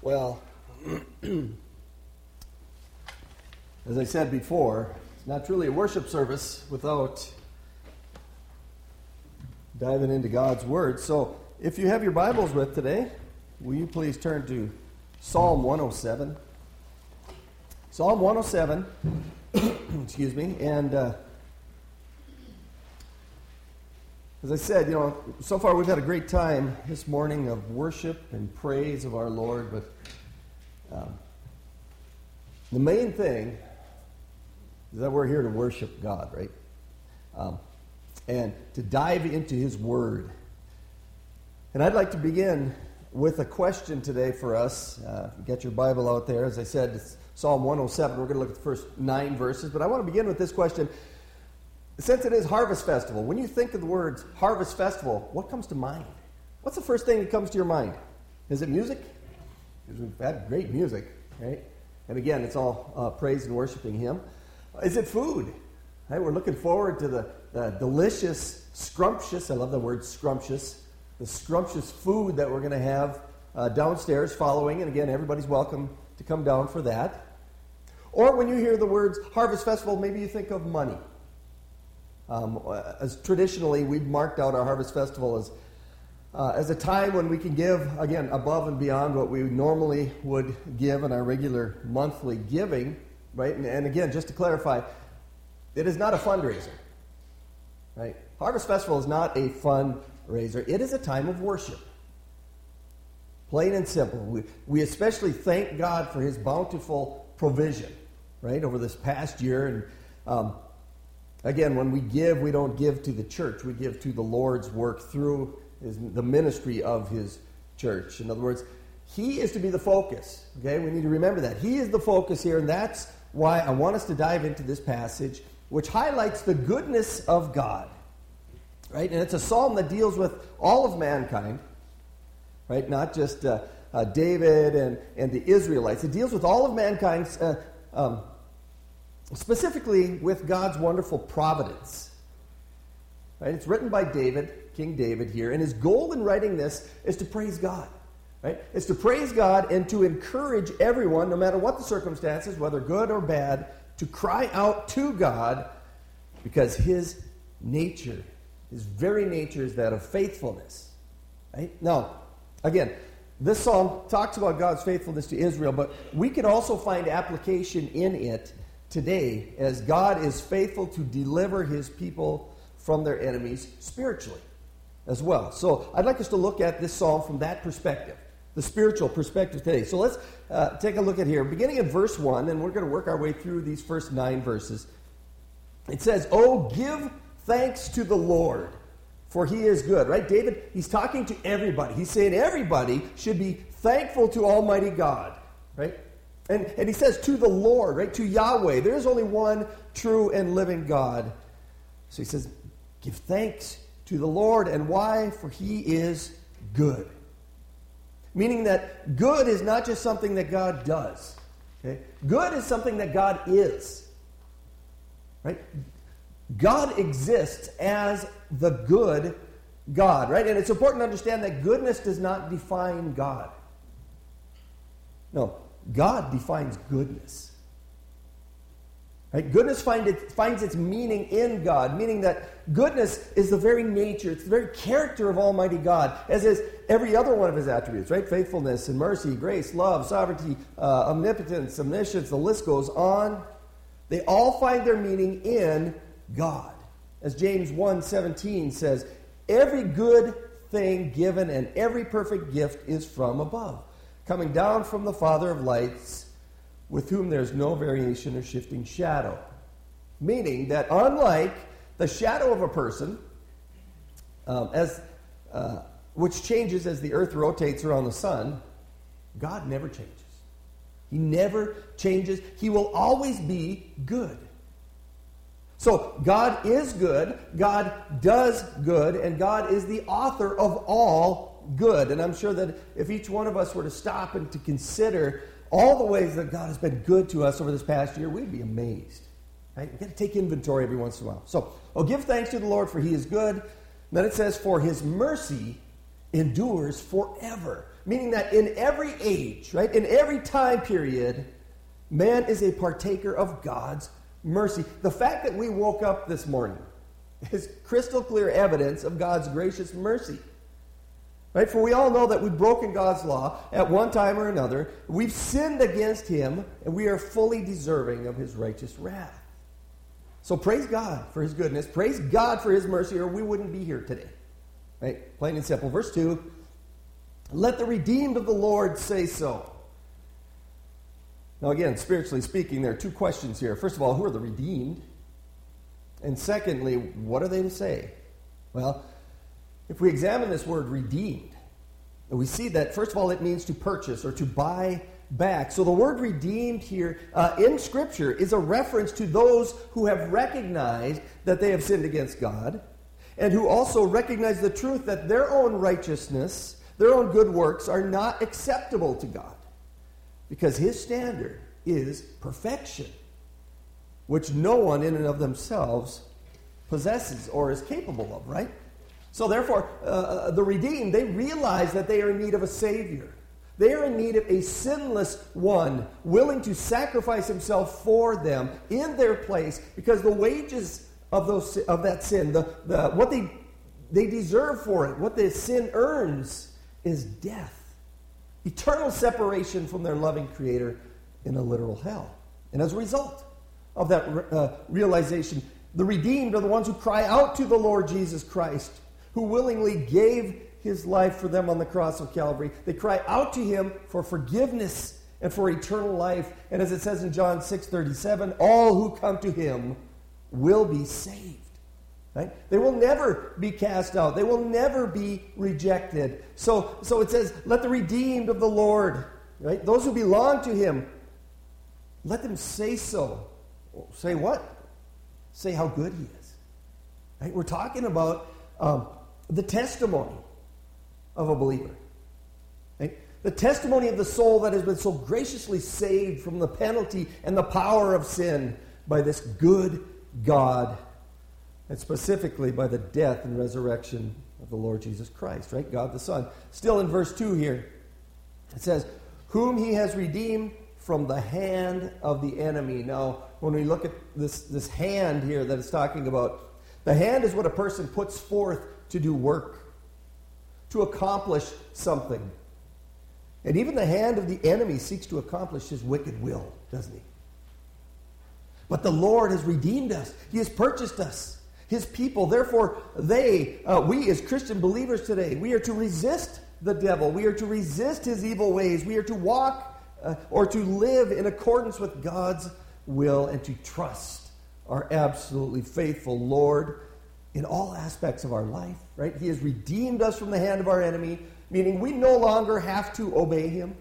Well, as I said before, it's not truly a worship service without diving into God's Word. So, if you have your Bibles with today, will you please turn to Psalm 107. Psalm 107, excuse me, and as I said, so far we've had a great time this morning of worship and praise of our Lord, but the main thing is that we're here to worship God, right? And to dive into His Word. And I'd like to begin with a question today for us. Get your Bible out there. As I said, it's Psalm 107. We're going to look at the first 9 verses, but I want to begin with this question. Since it is Harvest Festival, when you think of the words Harvest Festival, what comes to mind? What's the first thing that comes to your mind? Is it music? Because we've had great music, right? And again, it's all praise and worshiping Him. Is it food? Right? We're looking forward to the delicious, scrumptious, I love the word scrumptious, the scrumptious food that we're going to have downstairs following. And again, everybody's welcome to come down for that. Or when you hear the words Harvest Festival, maybe you think of money. As traditionally, we've marked out our Harvest Festival as a time when we can give, again, above and beyond what we normally would give in our regular monthly giving, right? And again, just to clarify, it is not a fundraiser, right? Harvest Festival is not a fundraiser. It is a time of worship. Plain and simple. We especially thank God for His bountiful provision, right, over this past year. And again, when we give, we don't give to the church. We give to the Lord's work through the ministry of His church. In other words, He is to be the focus. Okay, we need to remember that. He is the focus here, and that's why I want us to dive into this passage, which highlights the goodness of God. Right? And it's a psalm that deals with all of mankind, right? Not just David and the Israelites. It deals with all of mankind, specifically with God's wonderful providence. Right? It's written by David, King David here, and his goal in writing this is to praise God. Right? It's to praise God and to encourage everyone, no matter what the circumstances, whether good or bad, to cry out to God, because His nature, His very nature, is that of faithfulness. Right? Now, again, this psalm talks about God's faithfulness to Israel, but we can also find application in it today, as God is faithful to deliver His people from their enemies spiritually as well. So I'd like us to look at this psalm from that perspective, the spiritual perspective today. So let's take a look at here, beginning in verse 1, and we're going to work our way through these first 9 verses. It says, "Oh, give thanks to the Lord, for He is good." Right? David, he's talking to everybody. He's saying everybody should be thankful to Almighty God. Right? And he says to the Lord, right? To Yahweh. There is only one true and living God. So he says, give thanks to the Lord. And why? For He is good. Meaning that good is not just something that God does. Okay? Good is something that God is. Right? God exists as the good God. Right? And it's important to understand that goodness does not define God. No. God defines goodness. Right? Goodness finds its meaning in God, meaning that goodness is the very nature, it's the very character of Almighty God, as is every other one of His attributes, right? Faithfulness and mercy, grace, love, sovereignty, omnipotence, omniscience, the list goes on. They all find their meaning in God. As James 1:17 says, every good thing given and every perfect gift is from above, coming down from the Father of lights, with whom there's no variation or shifting shadow. Meaning that unlike the shadow of a person, which changes as the earth rotates around the sun, God never changes. He never changes. He will always be good. So God is good, God does good, and God is the author of all good. And I'm sure that if each one of us were to stop and to consider all the ways that God has been good to us over this past year, we'd be amazed. Right? We've got to take inventory every once in a while. So, give thanks to the Lord, for He is good. And then it says, for His mercy endures forever. meaning that in every age, right, in every time period, man is a partaker of God's mercy. The fact that we woke up this morning is crystal clear evidence of God's gracious mercy. Right? For we all know that we've broken God's law at one time or another. We've sinned against him, and we are fully deserving of his righteous wrath. So praise God for his goodness. Praise God for his mercy, or we wouldn't be here today. Right? Plain and simple. Verse 2, let the redeemed of the Lord say so. Now again, spiritually speaking, there are two questions here. First of all, who are the redeemed? And secondly, what are they to say? Well, if we examine this word redeemed, we see that, first of all, it means to purchase or to buy back. So the word redeemed here in Scripture is a reference to those who have recognized that they have sinned against God and who also recognize the truth that their own righteousness, their own good works are not acceptable to God because his standard is perfection, which no one in and of themselves possesses or is capable of, right? So therefore, the redeemed, they realize that they are in need of a Savior. They are in need of a sinless one, willing to sacrifice himself for them in their place, because the wages of that sin, what they deserve for it, what the sin earns, is death. Eternal separation from their loving Creator in a literal hell. And as a result of that realization, the redeemed are the ones who cry out to the Lord Jesus Christ, who willingly gave his life for them on the cross of Calvary. They cry out to him for forgiveness and for eternal life. And as it says in John 6:37, all who come to him will be saved. Right? They will never be cast out. They will never be rejected. So it says, let the redeemed of the Lord, right? Those who belong to him, let them say so. Say what? Say how good he is. Right? We're talking about the testimony of a believer. Right? The testimony of the soul that has been so graciously saved from the penalty and the power of sin by this good God, and specifically by the death and resurrection of the Lord Jesus Christ, right? God the Son. Still in verse 2 here, it says, whom he has redeemed from the hand of the enemy. Now, when we look at this hand here that it's talking about, the hand is what a person puts forth to do work, to accomplish something. And even the hand of the enemy seeks to accomplish his wicked will, doesn't he? But the Lord has redeemed us. He has purchased us, his people. Therefore, we as Christian believers today, we are to resist the devil. We are to resist his evil ways. We are to walk or to live in accordance with God's will and to trust our absolutely faithful Lord in all aspects of our life, right? He has redeemed us from the hand of our enemy, meaning we no longer have to obey him.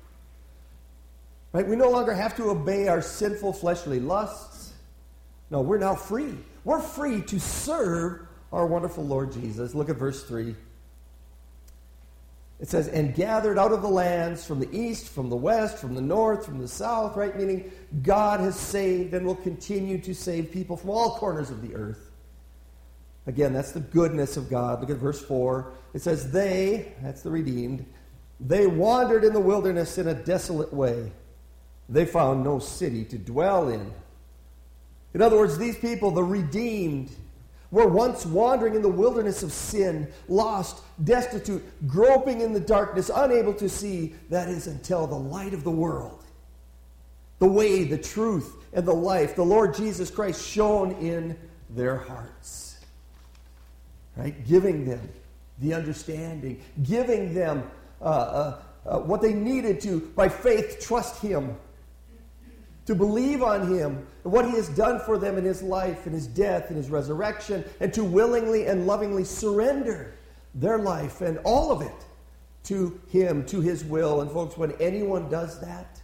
Right? We no longer have to obey our sinful fleshly lusts. No, we're now free. We're free to serve our wonderful Lord Jesus. Look at verse 3. It says, and gathered out of the lands from the east, from the west, from the north, from the south, right? Meaning God has saved and will continue to save people from all corners of the earth. Again, that's the goodness of God. Look at verse 4. It says, that's the redeemed, they wandered in the wilderness in a desolate way. They found no city to dwell in. In other words, these people, the redeemed, were once wandering in the wilderness of sin, lost, destitute, groping in the darkness, unable to see, that is, until the light of the world, the way, the truth, and the life, the Lord Jesus Christ, shone in their hearts. Right? Giving them the understanding, giving them what they needed to, by faith, trust him, to believe on him and what he has done for them in his life, in his death, in his resurrection, and to willingly and lovingly surrender their life and all of it to him, to his will. And folks, when anyone does that,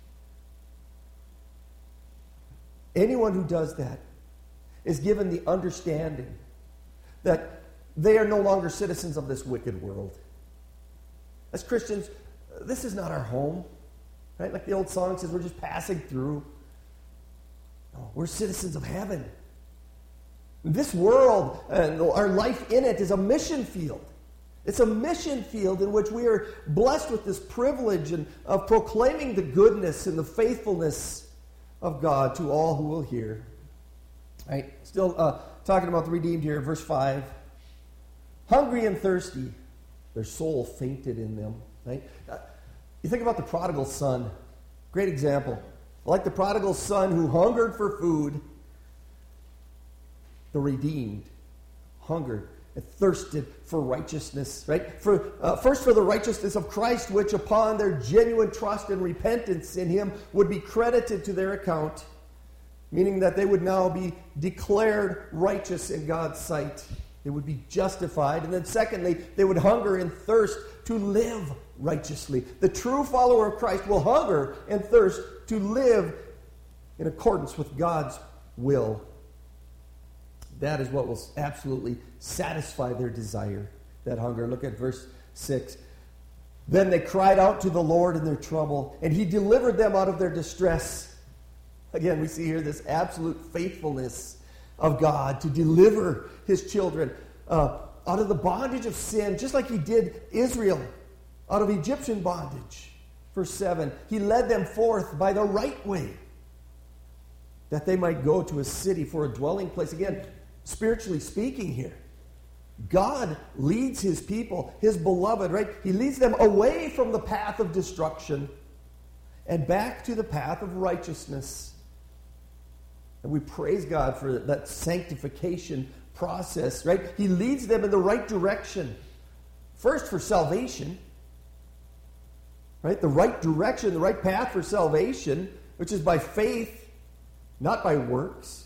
anyone who does that is given the understanding that they are no longer citizens of this wicked world. As Christians, this is not our home. Right? Like the old song says, we're just passing through. No, we're citizens of heaven. This world and our life in it is a mission field. It's a mission field in which we are blessed with this privilege of proclaiming the goodness and the faithfulness of God to all who will hear. Right? Still talking about the redeemed here, verse 5. Hungry and thirsty, their soul fainted in them. Right? You think about the prodigal son. Great example. Like the prodigal son who hungered for food, the redeemed hungered and thirsted for righteousness, right? First for the righteousness of Christ, which upon their genuine trust and repentance in him would be credited to their account, meaning that they would now be declared righteous in God's sight. They would be justified. And then secondly, they would hunger and thirst to live righteously. The true follower of Christ will hunger and thirst to live in accordance with God's will. That is what will absolutely satisfy their desire, that hunger. Look at verse 6. Then they cried out to the Lord in their trouble, and he delivered them out of their distress. Again, we see here this absolute faithfulness of God to deliver his children out of the bondage of sin, just like he did Israel out of Egyptian bondage. Verse 7, he led them forth by the right way, that they might go to a city for a dwelling place. Again, spiritually speaking here, God leads his people, his beloved, right? He leads them away from the path of destruction and back to the path of righteousness. And we praise God for that sanctification process, right? He leads them in the right direction. First for salvation, right? The right direction, the right path for salvation, which is by faith, not by works.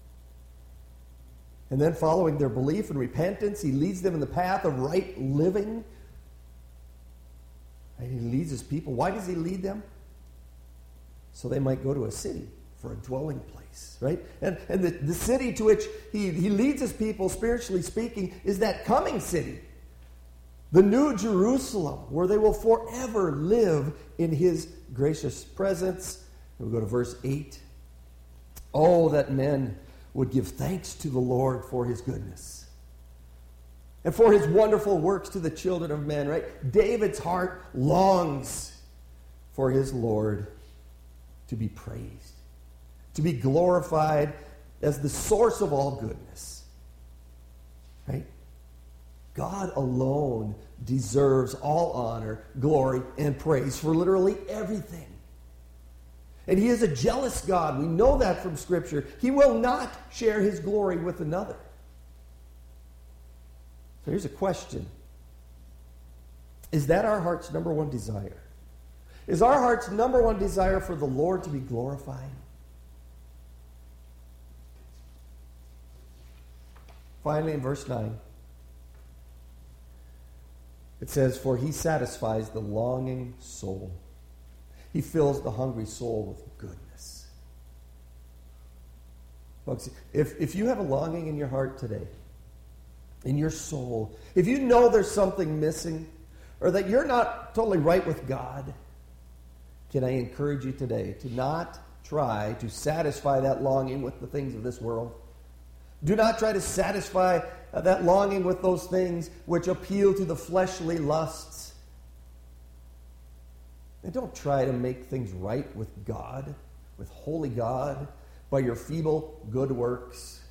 And then following their belief and repentance, he leads them in the path of right living. And he leads his people. Why does he lead them? So they might go to a city for a dwelling place, right? And the city to which he leads his people, spiritually speaking, is that coming city. The new Jerusalem, where they will forever live in his gracious presence. And we go to verse 8. Oh, that men would give thanks to the Lord for his goodness and for his wonderful works to the children of men, right? David's heart longs for his Lord to be praised, to be glorified as the source of all goodness, right? God alone deserves all honor, glory, and praise for literally everything. And he is a jealous God. We know that from Scripture. He will not share his glory with another. So here's a question. Is that our heart's number one desire? Is our heart's number one desire for the Lord to be glorified? Finally, in verse 9, it says, for he satisfies the longing soul. He fills the hungry soul with goodness. Folks, if you have a longing in your heart today, in your soul, if you know there's something missing, or that you're not totally right with God, can I encourage you today to not try to satisfy that longing with the things of this world? Do not try to satisfy that longing with those things which appeal to the fleshly lusts. And don't try to make things right with God, with holy God, by your feeble good works.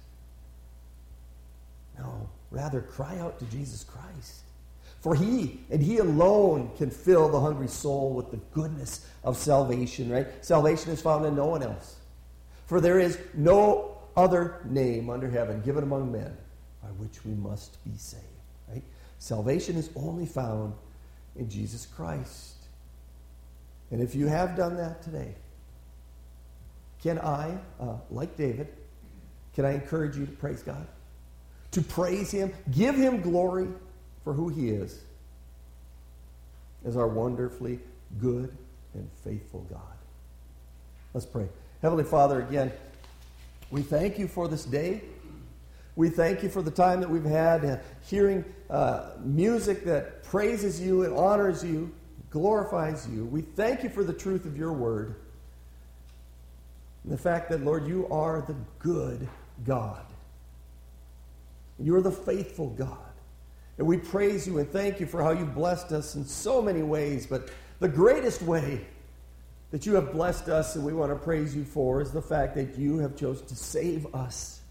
No, rather cry out to Jesus Christ. For he, and he alone, can fill the hungry soul with the goodness of salvation, right? Salvation is found in no one else. For there is no other name under heaven given among men by which we must be saved, right? Salvation is only found in Jesus Christ. And if you have done that today, can I, like David, can I encourage you to praise God? To praise him, give him glory for who he is as our wonderfully good and faithful God. Let's pray. Heavenly Father, again, we thank you for this day. We thank you for the time that we've had hearing music that praises you and honors you, glorifies you. We thank you for the truth of your word. And the fact that, Lord, you are the good God. You are the faithful God. And we praise you and thank you for how you've blessed us in so many ways. But the greatest way that you have blessed us and we want to praise you for is the fact that you have chosen to save us.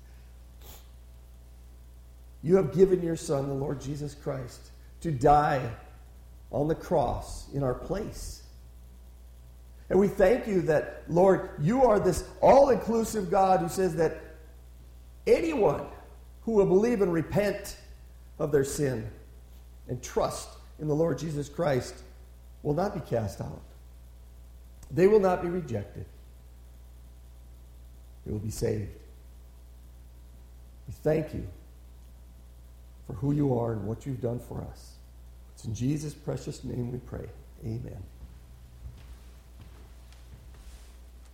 You have given your Son, the Lord Jesus Christ, to die on the cross in our place. And we thank you that, Lord, you are this all-inclusive God who says that anyone who will believe and repent of their sin and trust in the Lord Jesus Christ will not be cast out. They will not be rejected. They will be saved. We thank you for who you are and what you've done for us. It's in Jesus' precious name we pray. Amen.